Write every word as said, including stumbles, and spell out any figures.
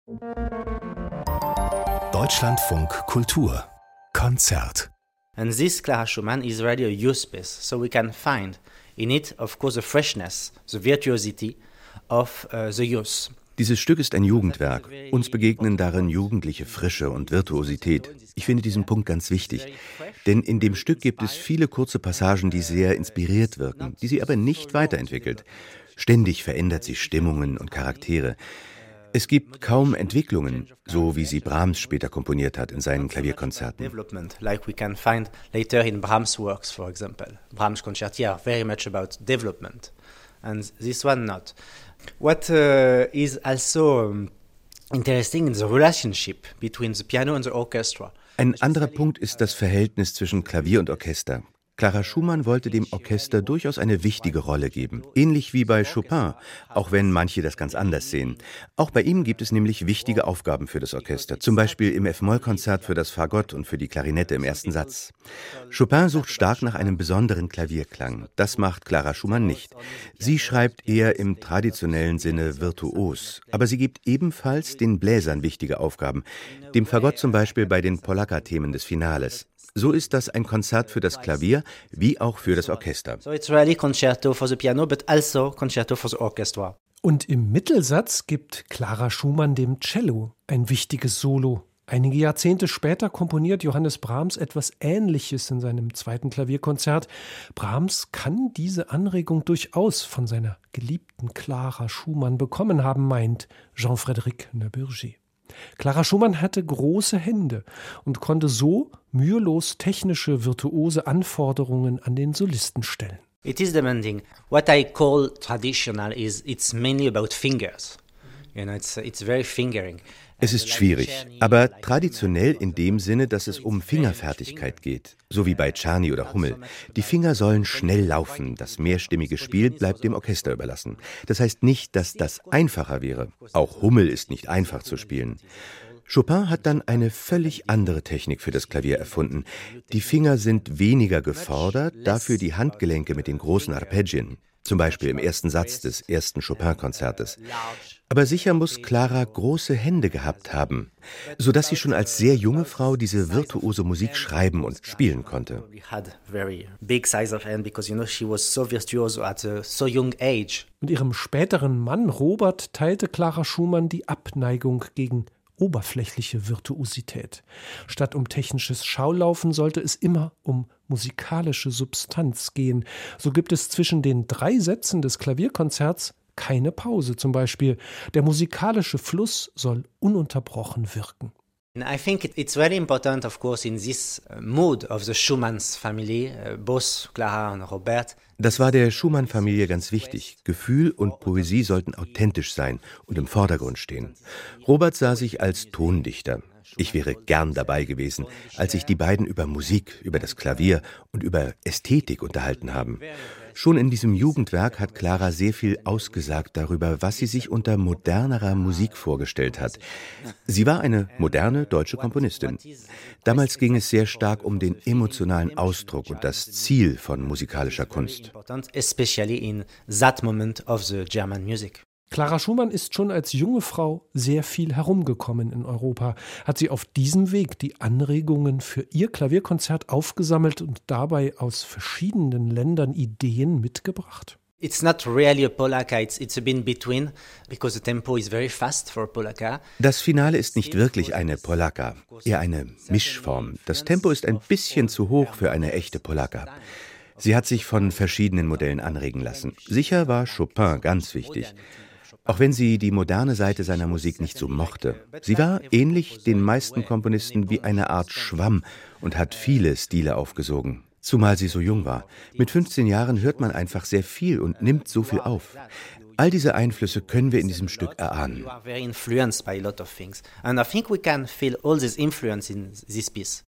Deutschlandfunk Kultur Konzert. And this Clara Schumann is really a youth piece, so we can find in it, of course, the freshness, the virtuosity of uh, the youth. Dieses Stück ist ein Jugendwerk. Uns begegnen darin jugendliche Frische und Virtuosität. Ich finde diesen Punkt ganz wichtig. Denn in dem Stück gibt es viele kurze Passagen, die sehr inspiriert wirken, die sie aber nicht weiterentwickelt. Ständig verändert sie Stimmungen und Charaktere. Es gibt kaum Entwicklungen, so wie sie Brahms später komponiert hat in seinen Klavierkonzerten. Development, like we can find later in Brahms' works, for example. Brahms concerti are very much about development, and this one not. What uh, is also um, interesting in the relationship between the piano and the orchestra. Ein anderer Punkt ist das Verhältnis zwischen Klavier und Orchester. Clara Schumann wollte dem Orchester durchaus eine wichtige Rolle geben, ähnlich wie bei Chopin, auch wenn manche das ganz anders sehen. Auch bei ihm gibt es nämlich wichtige Aufgaben für das Orchester, zum Beispiel im F-Moll-Konzert für das Fagott und für die Klarinette im ersten Satz. Chopin sucht stark nach einem besonderen Klavierklang. Das macht Clara Schumann nicht. Sie schreibt eher im traditionellen Sinne virtuos, aber sie gibt ebenfalls den Bläsern wichtige Aufgaben, dem Fagott zum Beispiel bei den Polaka-Themen des Finales. So ist das ein Konzert für das Klavier wie auch für das Orchester. So it's really concerto for the piano, but also concerto for the orchestra. Und im Mittelsatz gibt Clara Schumann dem Cello ein wichtiges Solo. Einige Jahrzehnte später komponiert Johannes Brahms etwas Ähnliches in seinem zweiten Klavierkonzert. Brahms kann diese Anregung durchaus von seiner geliebten Clara Schumann bekommen haben, meint Jean-Frédéric Neuburger. Clara Schumann hatte große Hände und konnte so mühelos technische, virtuose Anforderungen an den Solisten stellen. It is demanding. What I call traditional is it's mainly about fingers. You know, it's it's very fingering. Es ist schwierig, aber traditionell in dem Sinne, dass es um Fingerfertigkeit geht, so wie bei Czerny oder Hummel. Die Finger sollen schnell laufen, das mehrstimmige Spiel bleibt dem Orchester überlassen. Das heißt nicht, dass das einfacher wäre. Auch Hummel ist nicht einfach zu spielen. Chopin hat dann eine völlig andere Technik für das Klavier erfunden. Die Finger sind weniger gefordert, dafür die Handgelenke mit den großen Arpeggien. Zum Beispiel im ersten Satz des ersten Chopin-Konzertes. Aber sicher muss Clara große Hände gehabt haben, sodass sie schon als sehr junge Frau diese virtuose Musik schreiben und spielen konnte. Mit ihrem späteren Mann Robert teilte Clara Schumann die Abneigung gegen oberflächliche Virtuosität. Statt um technisches Schaulaufen sollte es immer um musikalische Substanz gehen. So gibt es zwischen den drei Sätzen des Klavierkonzerts keine Pause zum Beispiel. Der musikalische Fluss soll ununterbrochen wirken. I think it's very important, of course, in this mood of the Schumann's family, both Clara und Robert. Das war der Schumann-Familie ganz wichtig. Gefühl und Poesie sollten authentisch sein und im Vordergrund stehen. Robert sah sich als Tondichter. Ich wäre gern dabei gewesen, als sich die beiden über Musik, über das Klavier und über Ästhetik unterhalten haben. Schon in diesem Jugendwerk hat Clara sehr viel ausgesagt darüber, was sie sich unter modernerer Musik vorgestellt hat. Sie war eine moderne deutsche Komponistin. Damals ging es sehr stark um den emotionalen Ausdruck und das Ziel von musikalischer Kunst. Especially in that moment of the German music. Clara Schumann ist schon als junge Frau sehr viel herumgekommen in Europa. Hat sie auf diesem Weg die Anregungen für ihr Klavierkonzert aufgesammelt und dabei aus verschiedenen Ländern Ideen mitgebracht? It's not really a polka, it's, it's a bit in between, because the tempo is very fast for a polka. Das Finale ist nicht wirklich eine Polka, eher eine Mischform. Das Tempo ist ein bisschen zu hoch für eine echte Polka. Sie hat sich von verschiedenen Modellen anregen lassen. Sicher war Chopin ganz wichtig. Auch wenn sie die moderne Seite seiner Musik nicht so mochte. Sie war, ähnlich den meisten Komponisten, wie eine Art Schwamm und hat viele Stile aufgesogen. Zumal sie so jung war. Mit fünfzehn Jahren hört man einfach sehr viel und nimmt so viel auf. All diese Einflüsse können wir in diesem Stück erahnen. You are very influenced by a lot of things. And I think we can feel all this influence in this piece.